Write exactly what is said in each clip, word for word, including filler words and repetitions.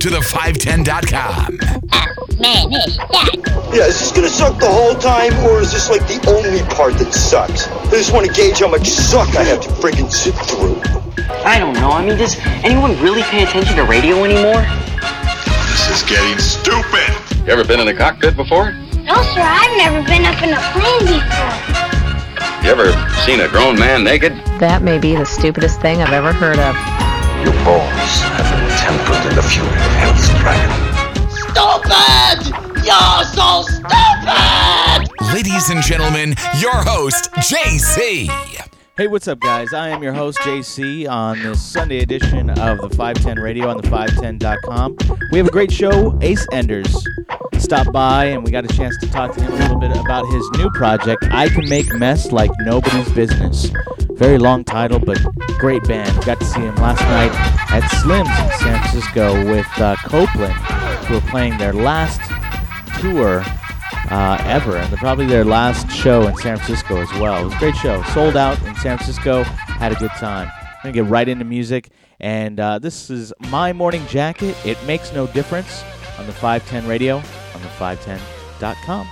to the five ten dot com. Oh, man, is that? Yeah, is this gonna suck the whole time, or is this like the only part that sucks? I just want to gauge how much suck I have to freaking sit through. I don't know. I mean, does anyone really pay attention to radio anymore? This is getting stupid. You ever been in a cockpit before? No, sir, I've never been up in a plane before. You ever seen a grown man naked? That may be the stupidest thing I've ever heard of. Your balls have been tempered in the fury of Hell's Dragon. Stupid! You're so stupid! Ladies and gentlemen, your host, J C. Hey, what's up, guys? I am your host, J C, on this Sunday edition of the five ten Radio on the five ten dot com. We have a great show. Ace Enders stopped by, and we got a chance to talk to him a little bit about his new project, I Can Make Mess Like Nobody's Business. Very long title, but great band. Got to see him last night at Slim's in San Francisco with uh, Copeland, who are playing their last tour uh, ever, and they're probably their last show in San Francisco as well. It was a great show. Sold out in San Francisco. Had a good time. I'm going to get right into music, and uh, this is My Morning Jacket. It Makes No Difference on the five ten Radio on the five ten dot com.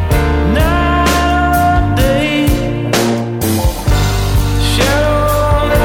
Shadow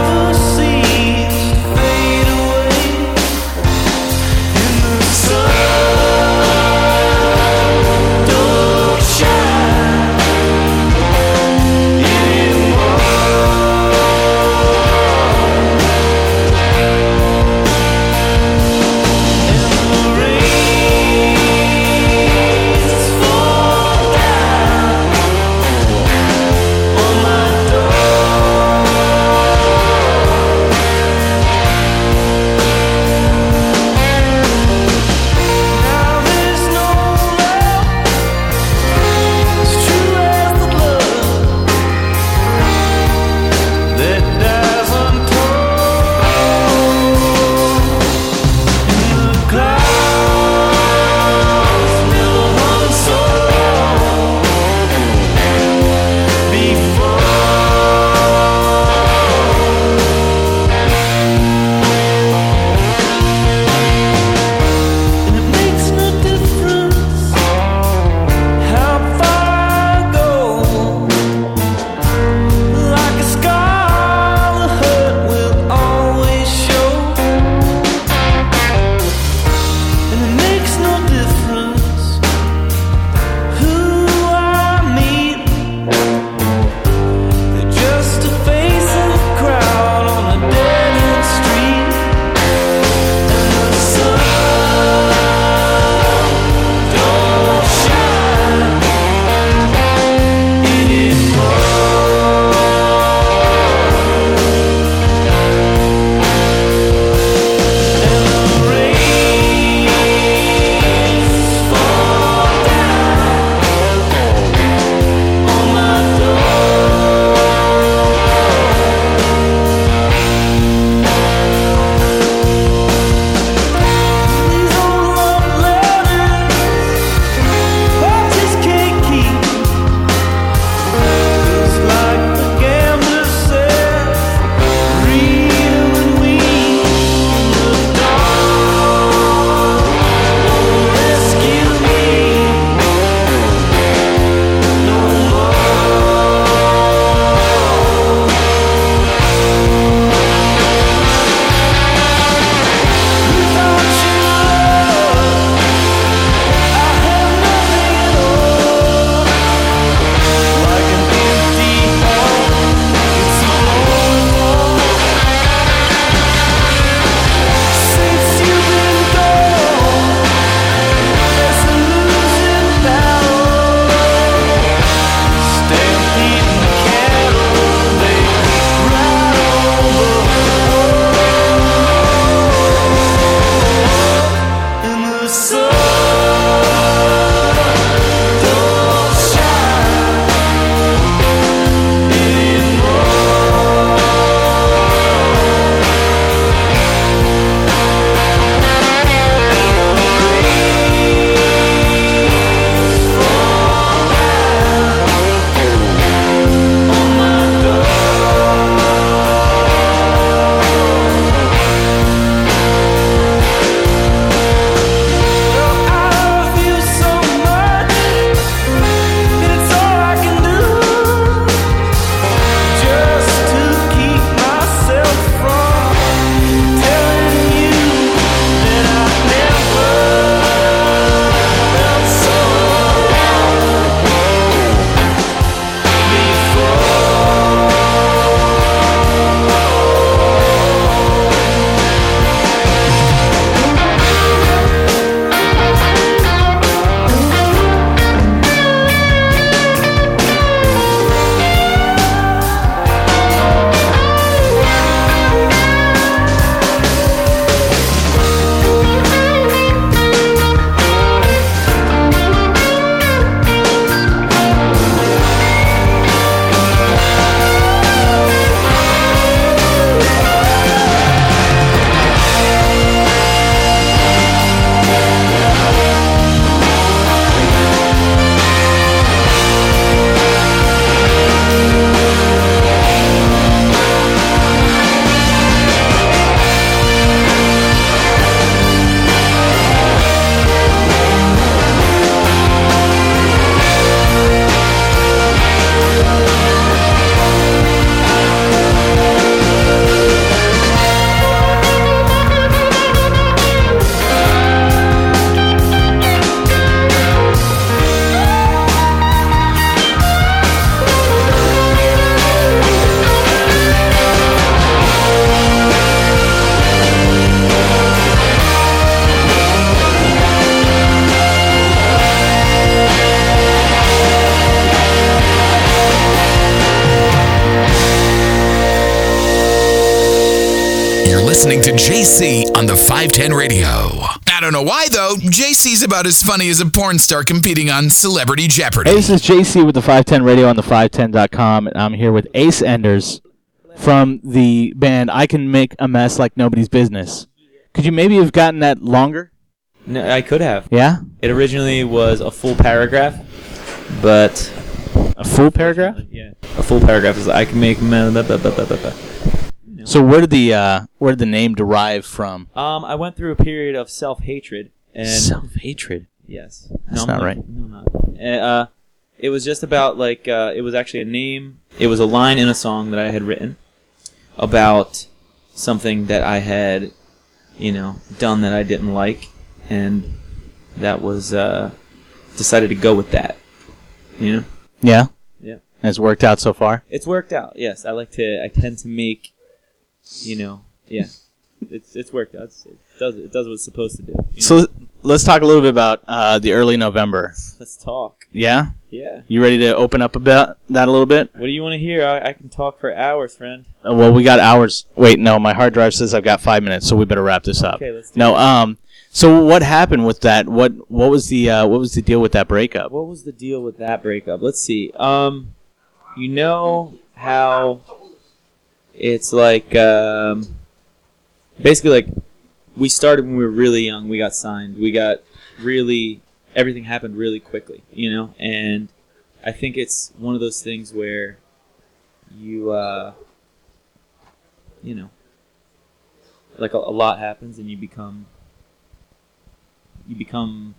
listening to J C on the five ten radio. I don't know why, though. J C's about as funny as a porn star competing on Celebrity Jeopardy. Hey, this is J C with the five ten radio on the five ten dot com, and I'm here with Ace Enders from the band I Can Make a Mess Like Nobody's Business. Could you maybe have gotten that longer? No, I could have. Yeah? It originally was a full paragraph, but... A full paragraph? Yeah. A full paragraph is I can make... Blah, blah, blah, blah, blah, blah. So where did the uh, where did the name derive from? Um, I went through a period of self-hatred. And Self-hatred? Yes. That's no, not no, right. No, not. Uh, it was just about, like, uh, it was actually a name. It was a line in a song that I had written about something that I had, you know, done that I didn't like. And that was, uh, decided to go with that. You know? Yeah? Yeah. Has it worked out so far? It's worked out, yes. I like to, I tend to make, you know, yeah. It's it's worked out. It's, it does it does what it's supposed to do. So know? let's talk a little bit about uh, the early November. Let's talk. Yeah? Yeah. You ready to open up about that a little bit? What do you want to hear? I, I can talk for hours, friend. Uh, well, we got hours. Wait, no, my hard drive says I've got five minutes, so we better wrap this up. Okay, let's do No, it. um, so what happened with that? What what was the uh, what was the deal with that breakup? What was the deal with that breakup? Let's see. Um, you know how it's like um, basically like we started when we were really young. We got signed. We got really everything happened really quickly, you know. And I think it's one of those things where you uh, you know, like a, a lot happens and you become you become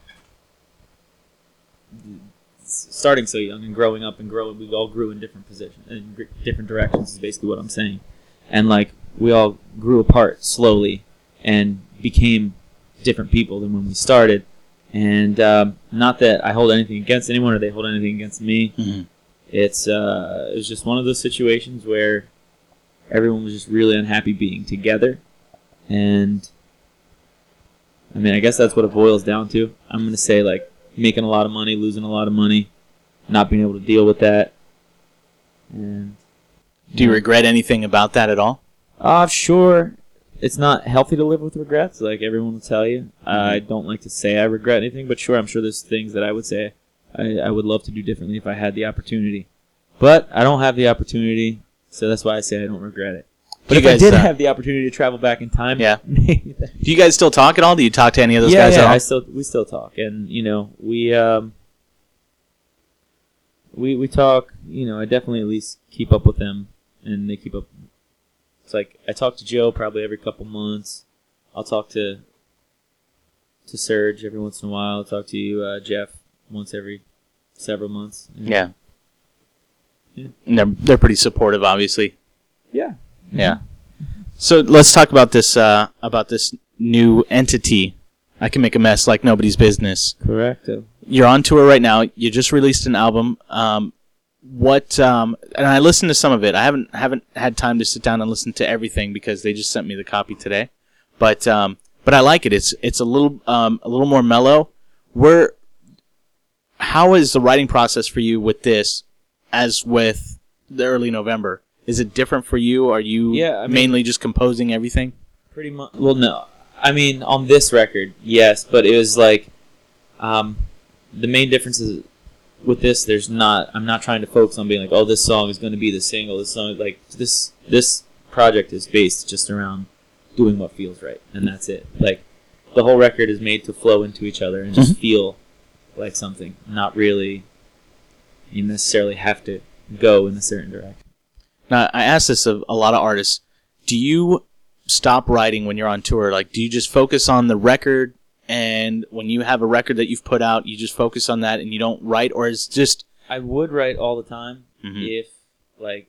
starting so young and growing up and growing. We all grew in different positions, in gr- different directions. Is basically what I'm saying. And like we all grew apart slowly and became different people than when we started. And um, not that I hold anything against anyone or they hold anything against me. Mm-hmm. It's uh, it was just one of those situations where everyone was just really unhappy being together. And I mean, I guess that's what it boils down to. I'm going to say, like, making a lot of money, losing a lot of money, not being able to deal with that. And Do you regret anything about that at all? Uh, sure. It's not healthy to live with regrets, like everyone will tell you. Mm-hmm. I don't like to say I regret anything, but sure, I'm sure there's things that I would say I, I would love to do differently if I had the opportunity. But I don't have the opportunity, so that's why I say I don't regret it. But Do if you I guys, did uh, have the opportunity to travel back in time, Yeah. maybe that- Do you guys still talk at all? Do you talk to any of those yeah, guys yeah, at all? I still we still talk, and you know we um we we talk. You know, I definitely at least keep up with them, and they keep up. It's like I talk to Joe probably every couple months. I'll talk to to Serge every once in a while. I'll talk to you, uh, Jeff, once every several months. Yeah. Yeah. And they're, they're pretty supportive, obviously. Yeah. Yeah. So let's talk about this uh, about this new entity. I Can Make a Mess Like Nobody's Business. Correcto. You're on tour right now. You just released an album. Um, what? Um, and I listened to some of it. I haven't haven't had time to sit down and listen to everything because they just sent me the copy today. But um, but I like it. It's it's a little um, a little more mellow. Where? How is the writing process for you with this, as with the early November? Is it different for you? Are you Yeah, I mean- mainly just composing everything? Pretty much. Well, no. I mean, on this record, yes, but it was like, um, the main difference is with this. There's not. I'm not trying to focus on being like, oh, this song is going to be the single. This song, like this, this project is based just around doing what feels right, and that's it. Like, the whole record is made to flow into each other and just Mhm. feel like something. Not really. You necessarily have to go in a certain direction. Now, I ask this of a lot of artists. Do you stop writing when you're on tour? Like, do you just focus on the record, and when you have a record that you've put out, you just focus on that and you don't write? Or is it just... I would write all the time Mhm. if, like,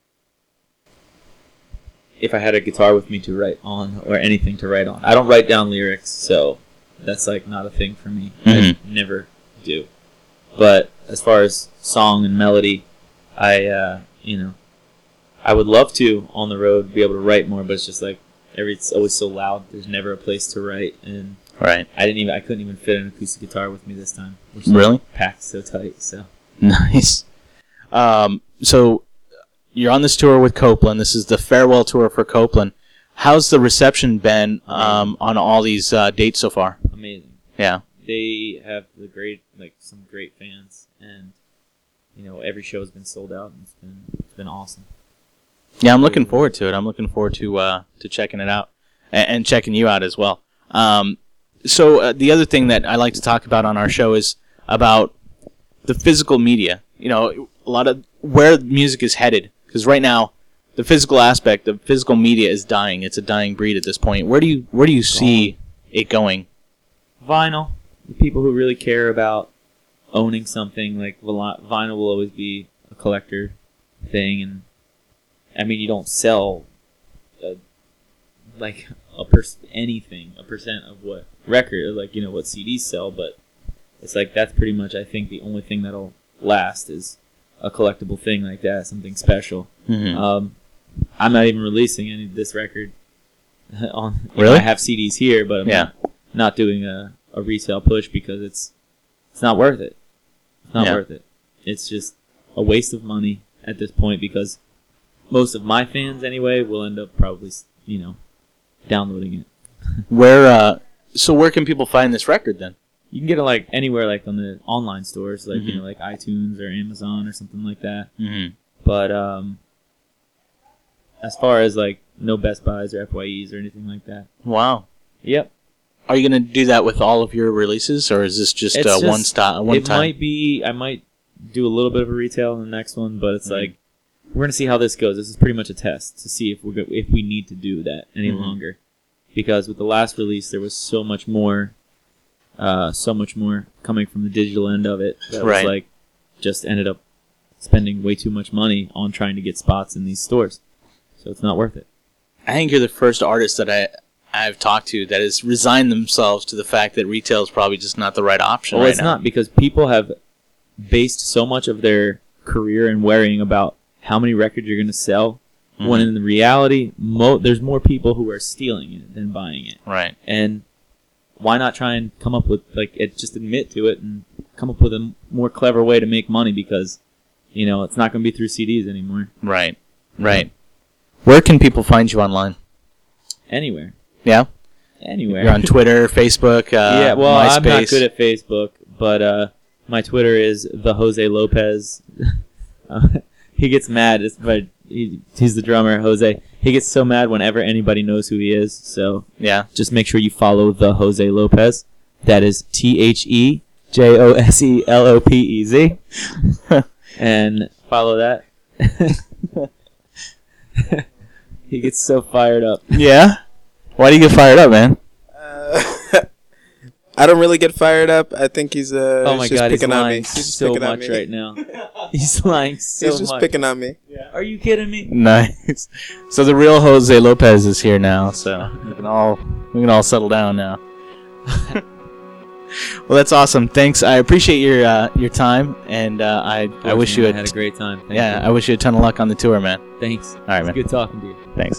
if I had a guitar with me to write on or anything to write on. I don't write down lyrics, so that's, like, not a thing for me. Mhm. I never do. But as far as song and melody, I, uh, you know, I would love to, on the road, be able to write more, but it's just, like, every it's always so loud. There's never a place to write, and Right. I didn't even I couldn't even fit an acoustic guitar with me this time. We're so Really? packed so tight, so. Nice. Um, so you're on this tour with Copeland. This is the farewell tour for Copeland. How's the reception been um, on all these uh, dates so far? Amazing. Yeah. They have the great, like some great fans, and you know every show has been sold out, and it's been it's been awesome. Yeah, I'm looking forward to it. I'm looking forward to uh, to checking it out and, and checking you out as well. Um, so uh, the other thing that I like to talk about on our show is about the physical media. You know, a lot of where music is headed, because right now the physical aspect, the physical media is dying. It's a dying breed at this point. Where do you where do you see it going? Vinyl. The people who really care about owning something, like vinyl will always be a collector thing, and I mean you don't sell a, like a per anything a percent of what record, like you know what C Ds sell, but it's like that's pretty much I think the only thing that'll last is a collectible thing like that, something special. Mm-hmm. Um, I'm not even releasing any of this record on. Really? Know, I have C Ds here, but I'm yeah. not, not doing a. a resale push because it's it's not worth it. It's not yeah. worth it. It's just a waste of money at this point because most of my fans anyway will end up probably, you know, downloading it. Where uh so where can people find this record then? You can get it like anywhere like on the online stores like, mm-hmm. you know, like iTunes or Amazon or something like that. Mm-hmm. But um as far as like no Best Buys or F Y Es or anything like that. Wow. Yep. Are you going to do that with all of your releases, or is this just, uh, just one stop? One it time? might be. I might do a little bit of a retail in the next one, but it's mm-hmm. like we're going to see how this goes. This is pretty much a test to see if we are if we need to do that any mm-hmm. longer, because with the last release there was so much more, uh, so much more coming from the digital end of it that right. was like just ended up spending way too much money on trying to get spots in these stores, so it's not worth it. I think you're the first artist that I. I've talked to that has resigned themselves to the fact that retail is probably just not the right option well, right it's now. not, because people have based so much of their career and worrying about how many records you're going to sell, mm-hmm. when in reality, mo- there's more people who are stealing it than buying it. Right. And why not try and come up with, like, it, just admit to it and come up with a more clever way to make money, because, you know, it's not going to be through C Ds anymore. Right. Right. Where can people find you online? Anywhere. Yeah? Anywhere. You're on Twitter, Facebook, uh, yeah, well, MySpace. I'm not good at Facebook, but uh, my Twitter is the Jose Lopez. uh, he gets mad. It's, but he, he's the drummer, Jose. He gets so mad whenever anybody knows who he is. So yeah, just make sure you follow the Jose Lopez. That is T H E J O S E L O P E Z. And follow that. He gets so fired up. Yeah? Why do you get fired up, man? Uh, I don't really get fired up. I think he's uh, oh my just God, picking he's on lying me. He's just so picking much on me. right now. He's lying so much. He's just much. picking on me. Yeah. Are you kidding me? Nice. So the real Jose Lopez is here now, so we can all we can all settle down now. Well, that's awesome. Thanks. I appreciate your uh, your time, and uh, I I wish you I a had a great time. Thank yeah, you. I wish you a ton of luck on the tour, man. Thanks. All right, it's man. Good talking to you. Thanks.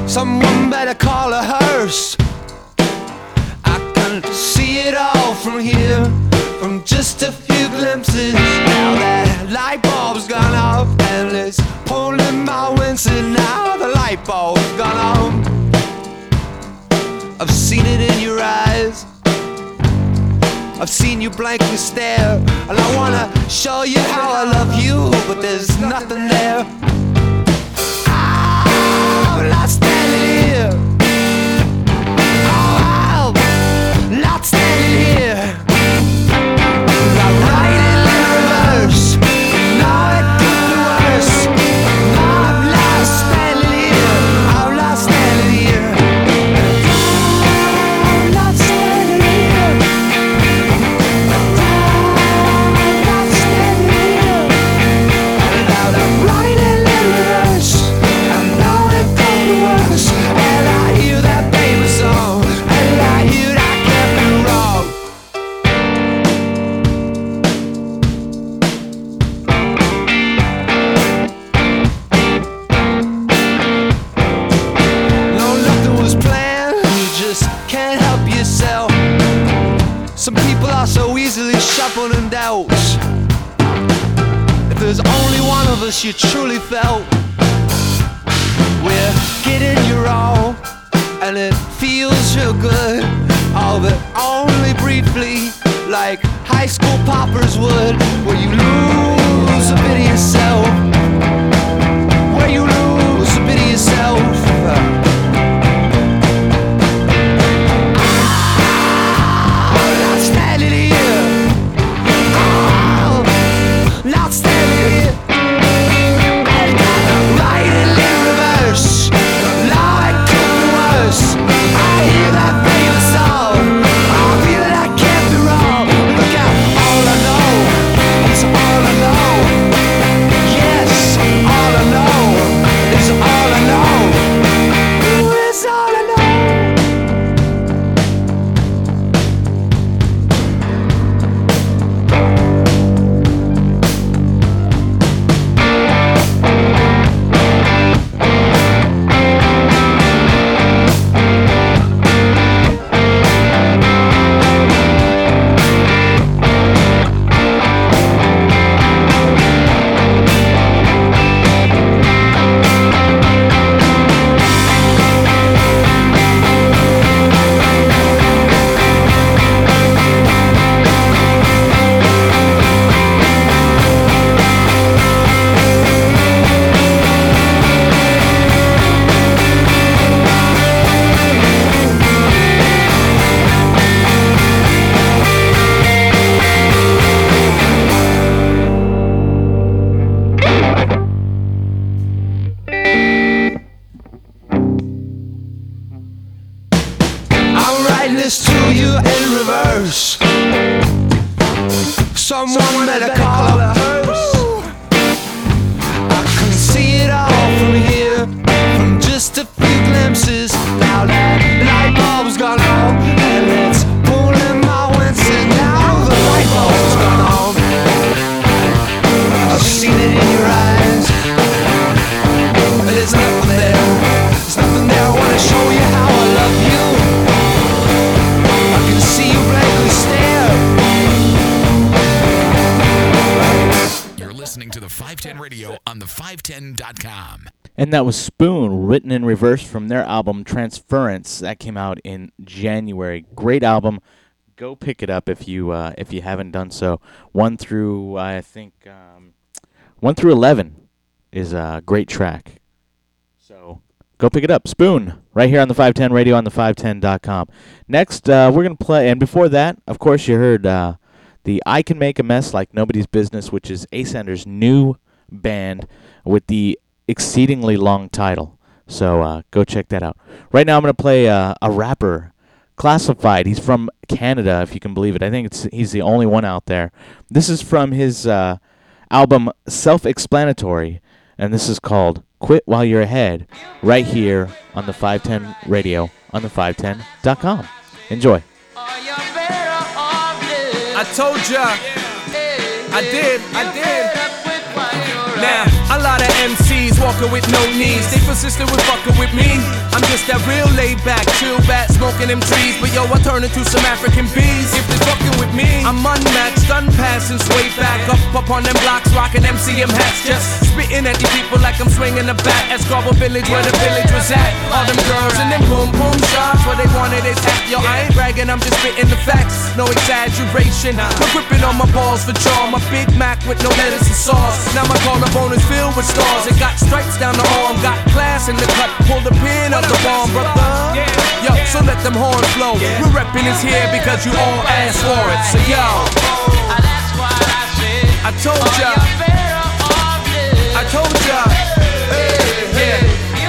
Someone better call a hearse. I can see it all from here, from just a few glimpses. Now that light bulb's gone off and it's pulling my winces. Now the light bulb's gone off. I've seen it in your eyes, I've seen you blankly stare, and I wanna show you how I love you, but there's nothing there. I'm not standing here. Oh, I'm not standing here. I'm riding in reverse. Now it could be worse. I'm not standing here. I'm not standing here. I'm not standing here. I'm not standing here. Now I'm riding in reverse. I know it could be worse. And I hear that famous song. And I hear that can't be wrong. No, nothing was planned. You just can't help yourself. Some people are so easily shuffled in doubts. If there's only one of us you truly felt, we're getting you all, and it feels real good. All but only briefly, like high school poppers would, where you lose a bit of yourself. Where you lose a bit of yourself. I'm not standing here. I'm not standing here. Riding in reverse. Now it could be worse. I hear that famous song. I feel that I can't be wrong. Look out, all I know is all I know. Yes, all I know is all I know. Is all I know. I'm writing this to you in reverse. Someone better call a hearse. I can see it all from here, from just a few glimpses. Now that light bulb's gone off, and it's pulling my winces. Now the light bulb's gone off. I've seen it in your eyes, but there's nothing there. There's nothing there. I wanna show you how I love you. I can see you blankly stare. You're listening to the five ten Radio on the five ten dot com. And that was Spoon, written in reverse from their album Transference. That came out in January. Great album. Go pick it up if you uh, if you haven't done so. One through I think um, one through eleven is a great track. So go pick it up. Spoon, right here on the five ten Radio on the five ten dot com. Next, uh, we're gonna play, and before that, of course, you heard uh, the I Can Make a Mess Like Nobody's Business, which is Ascender's new band with the exceedingly long title. So uh, go check that out. Right now I'm going to play uh, a rapper, Classified. He's from Canada, if you can believe it. I think it's he's the only one out there. This is from his uh, album Self-Explanatory, and this is called Quit While You're Ahead, right here on the five ten Radio on the five ten dot com. Enjoy. I told ya, I did, I did. Now, a lot of M Cs walking with no knees. They persisted with fucking with me. I'm just that real laid back, chill back, smoking them trees. But yo, I turn into some African bees. If they fucking with me, I'm unmatched, unpassed since way back. Up up on them blocks, rocking M C M hats, just spitting at these people like I'm swinging a bat. At Scarborough Village, where the village was at. All them girls and them boom boom shots, where they wanted it at. Yo, I ain't bragging, I'm just spitting the facts, no exaggeration. I'm gripping on my balls for jaw, my Big Mac with no lettuce and sauce. Now my collarbone is filled with stars. It got stripes down the arm, got class in the cut. Pull the pin up the bomb, brother. Yo, so let them horns flow. We're repping this here because you all asked for it. So yo, I told ya, I told ya, yeah.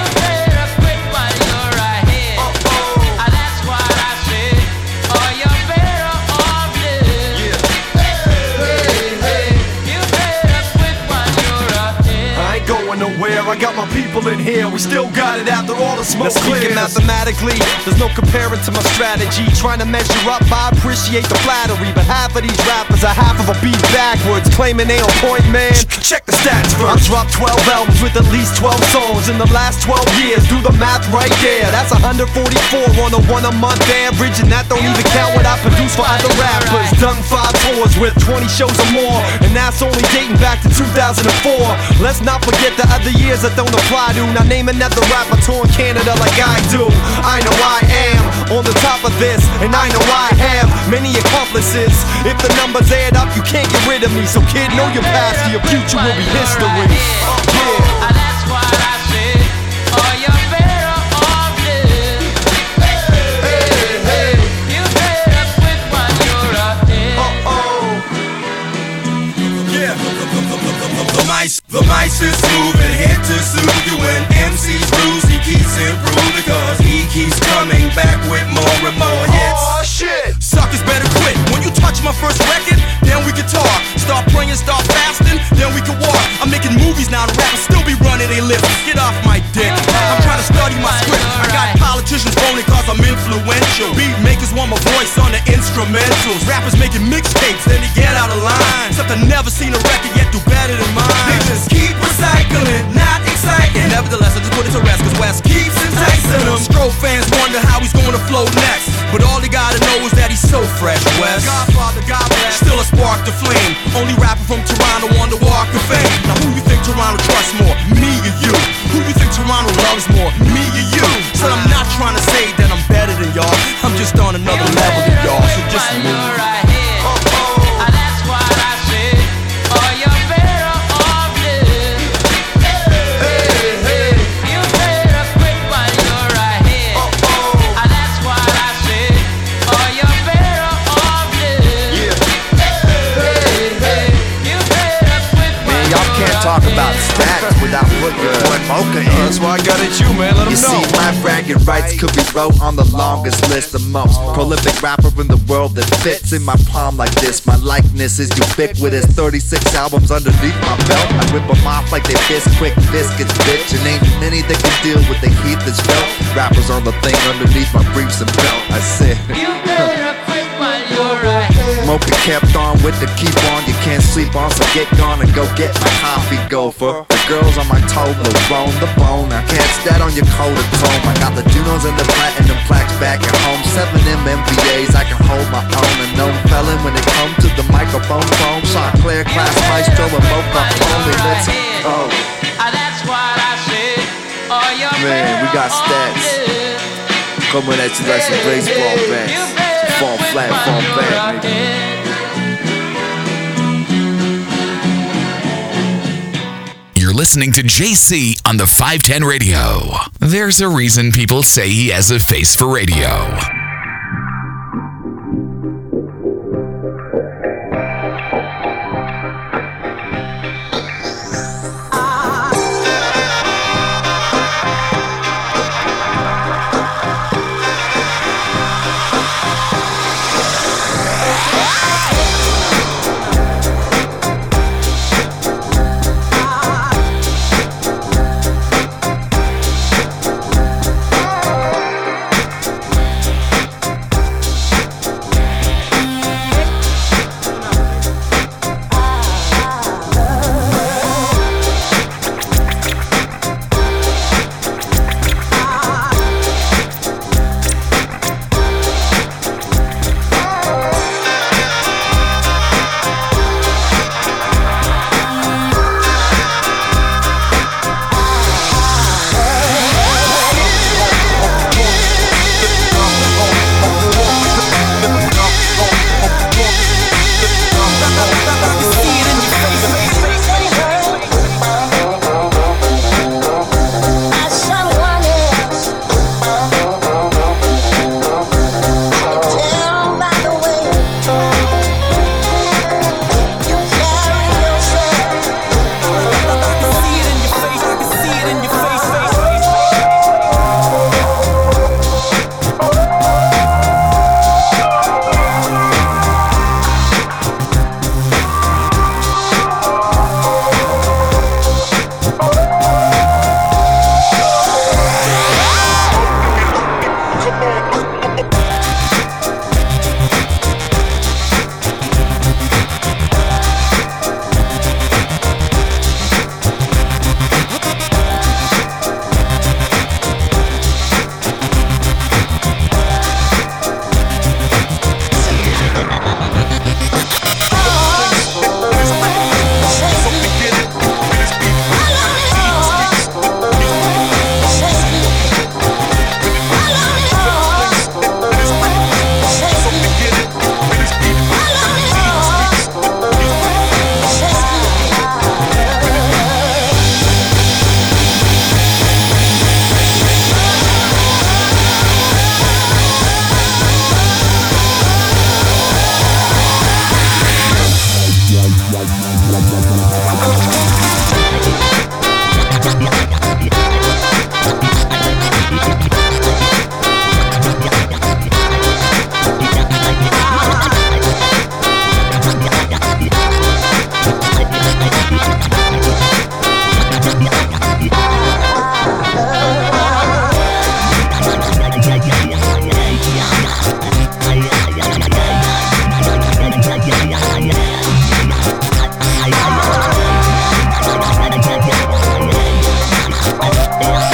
Nowhere, I got my people in here. We still got it after all the smoke clears. Speaking mathematically, there's no comparing to my strategy. Trying to measure up, I appreciate the flattery, but half of these rappers are half of a beat backwards, claiming they on point, man. Check the stats first. I've dropped twelve albums with at least twelve songs in the last twelve years. Do the math right there. That's one hundred forty-four on a one a month average, and that don't even count what I produce for other rappers. Done five tours with twenty shows or more, and that's only dating back to two thousand four. Let's not forget the other years that don't apply to. Now name another rapper touring Canada like I do. I know I am on the top of this, and I know I have many accomplices. If the numbers add up, you can't get rid of me. So kid, know your past, your future will be history. Yeah. That's what I said. Are you better off dead? Hey, hey, you better quit while you're ahead. Uh oh. Yeah. The mice, the mice is moving head to soothe you. When M C's lose, he keeps improving, cause he keeps coming back with more and more hits. Oh shit! Suckers better quit. When you touch my first record, then we can talk. Start praying, start fasting, then we can walk. I'm making movies now, the rappers still be running they lips. Get off my dick. I'm trying to study my script. I got politicians voting cause I'm influential. Beat makers want my voice on the instrumentals. Rappers making mixtapes, then they get out of line. Except I never seen a record yet do better than mine. They just keep recycling, not exciting. Nevertheless, I just put it to rest, cause West keeps enticing them. Stroh fans wonder how he's gonna flow next, but all they gotta know is that he's so fresh, West. Godfather, God bless. Still a spark to flame. Only rapper from Toronto on the Walk of Fame. Now who you think Toronto trusts more, me or you? Who you think Toronto loves more, me or you? Said I'm not trying to say that I'm better than y'all, I'm just on another level than y'all, so just move. Talk about stats without putting one mocha in. That's why I got at you, man. Let them you know. You see, my bragging rights could be wrote on the longest list. The most prolific rapper in the world that fits in my palm like this. My likeness is ubiquitous. thirty-six albums underneath my belt. I rip them off like they Bisquick biscuits, bitch. And ain't many that can deal with the heat that's felt. Rappers on the thing underneath my briefs and belt. I said, you better quit while you're ahead. Mocha kept on with the keep on. You can't sleep on, so get gone and go get my coffee, gopher. The girls on my toe will bone the bone. I catch that on your coat of tone. I got the Junos and the platinum plaques back at home. Seven M M V As, I can hold my own. A known felon when it comes to the microphone phone. Shot clear, class maestro, and Mocha only. Let's go. That's what I said. Are you Man, we got stats coming at you like some baseball bats. Fall flat, fall back, nigga. You're listening to J C on the five ten Radio. There's a reason people say he has a face for radio.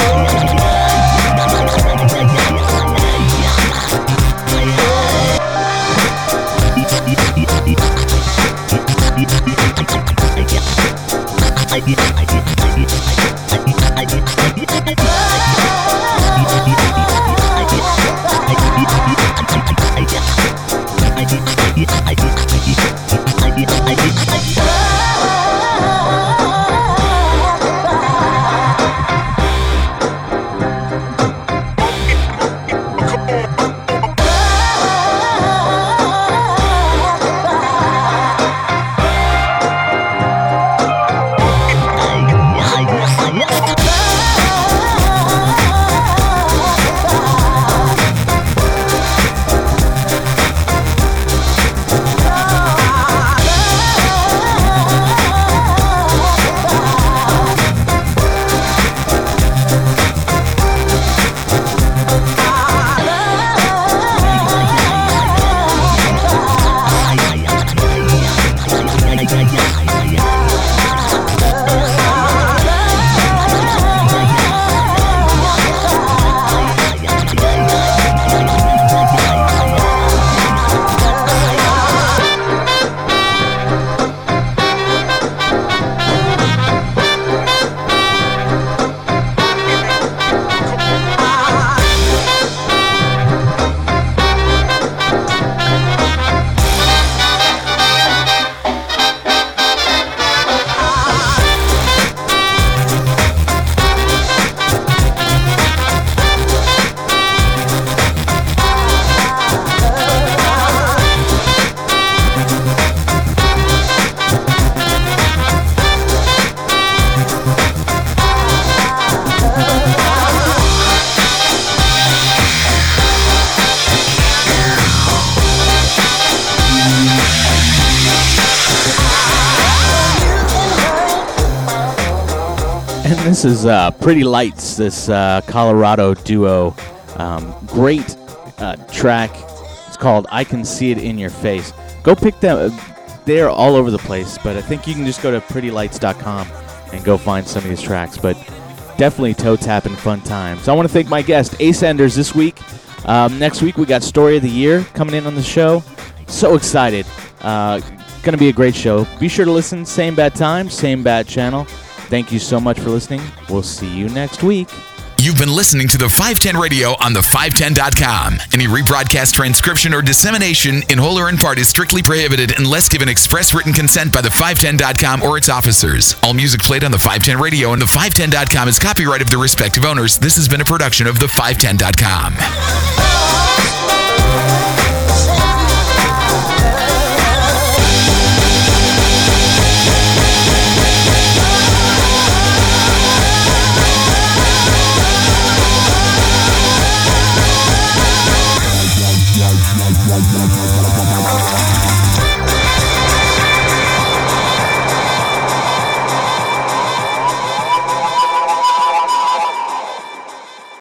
This is uh, Pretty Lights, this uh, Colorado duo. Um, great uh, track. It's called I Can See It In Your Face. Go pick them. They're all over the place, but I think you can just go to pretty lights dot com and go find some of these tracks. But definitely toe tapping fun times. I want to thank my guest, Ace Enders, this week. Um, next week, we got Story of the Year coming in on the show. So excited. Uh, going to be a great show. Be sure to listen. Same bad time, same bad channel. Thank you so much for listening. We'll see you next week. You've been listening to the five ten Radio on the five ten dot com. Any rebroadcast, transcription, or dissemination in whole or in part is strictly prohibited unless given express written consent by the five ten dot com or its officers. All music played on the five ten Radio and the five ten dot com is copyright of the respective owners. This has been a production of the five ten dot com. Bye.